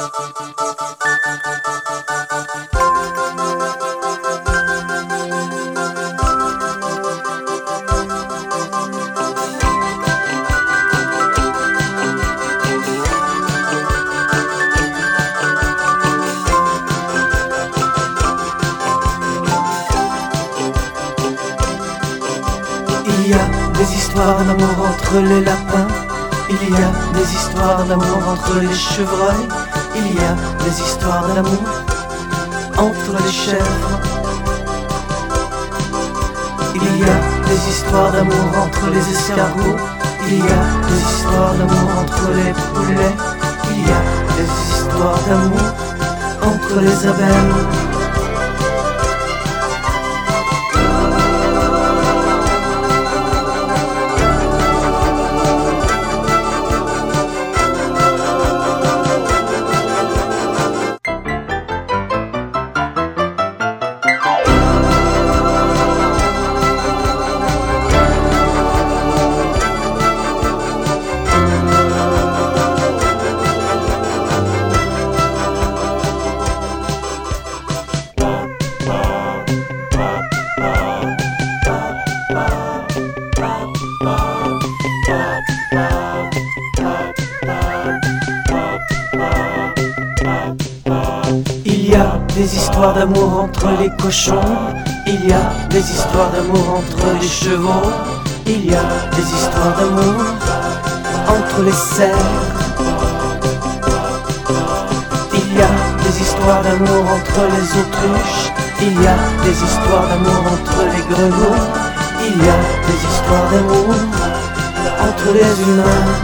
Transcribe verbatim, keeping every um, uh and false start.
Il y a des histoires d'amour entre les lapins. Il y a des histoires d'amour entre les chevreuils. Il y a des histoires d'amour entre les chèvres. Il y a des histoires d'amour entre les escargots. Il y a des histoires d'amour entre les poulets. Il y a des histoires d'amour entre les abeilles. Il y a des histoires d'amour entre les cochons. Il y a des histoires d'amour entre les chevaux. Il y a des histoires d'amour entre les cerfs. Il y a des histoires d'amour entre les autruches. Il y a des histoires d'amour entre les grenouilles. Il y a des histoires d'amour entre les humains.